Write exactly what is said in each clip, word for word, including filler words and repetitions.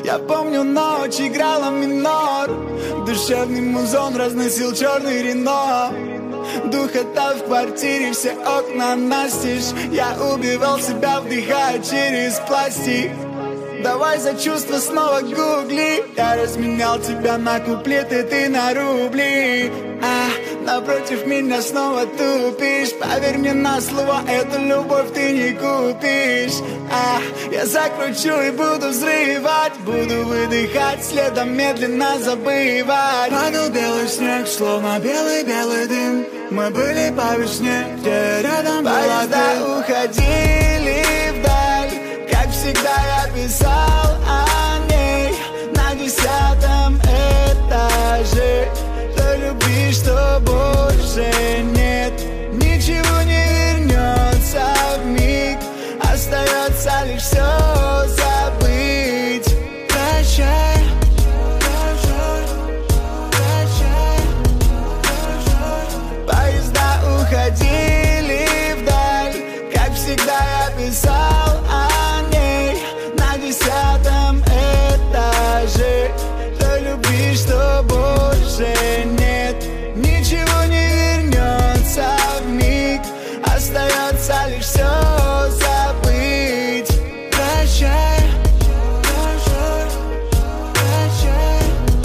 Я помню, ночь играла минор, душевный музон разносил черный Рено. Духота в квартире, все окна настежь. Я убивал себя, вдыхая через пластик. Давай за чувства снова гугли. Я разменял тебя на куплеты, ты на рубли. А напротив меня снова тупишь. Поверь мне на слово, эту любовь ты не купишь. А я закручу и буду взрывать. Буду выдыхать, следом медленно забывать. Падал белый снег, словно белый-белый дым. Мы были по весне, где рядом была ты. Поезда уходили вдаль, как всегда я писал о ней на десятом этаже. Той любви, что больше нет. Ничего не вернется вмиг, остается лишь все забыть. Прощай, прощай, прощай, прощай. Поезда уходили вдаль, как всегда я писал о ней на десятом этаже. Той любви, что больше нет. Ничего не вернется вмиг, остается лишь все забыть. Прощай, прощай, прощай,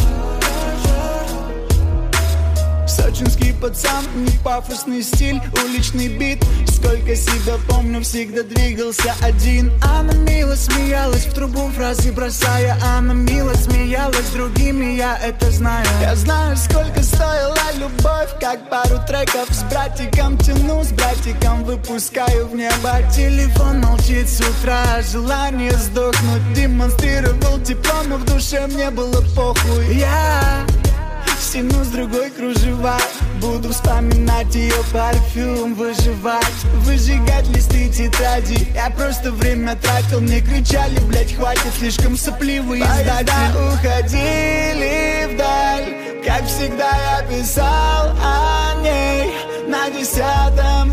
прощай. Сочинский пацан, не пафосный стиль, уличный бит. Сколько себя помню, всегда двигался один. Она мило смеялась в трубу, фразы бросая. Она мило смеялась с другими, я это знаю. Я знаю, сколько стоила любовь, как пару треков с братиком тяну, с братиком выпускаю в небо. Телефон молчит с утра, желание сдохнуть. Демонстрировал тепло, но в душе мне было похуй. Я стяну с другой кружева, буду вспоминать ее парфюм, выживать, выжигать листы тетради. Я просто время тратил, мне кричали, блять, хватит, слишком сопливый издатель. Поезда уходили вдаль, как всегда я писал о ней на десятом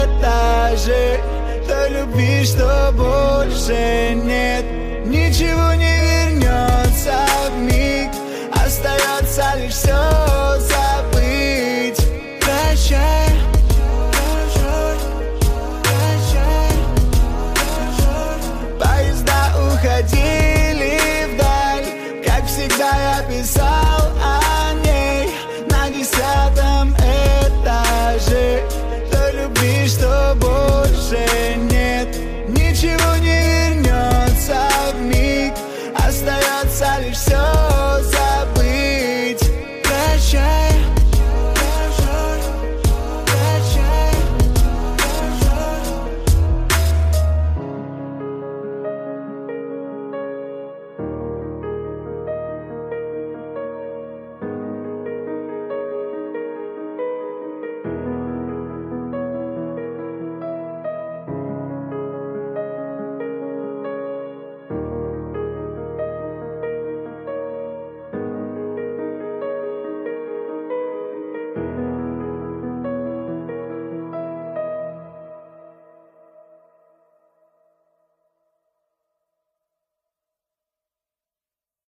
этаже. Той любви, что больше нет. Ничего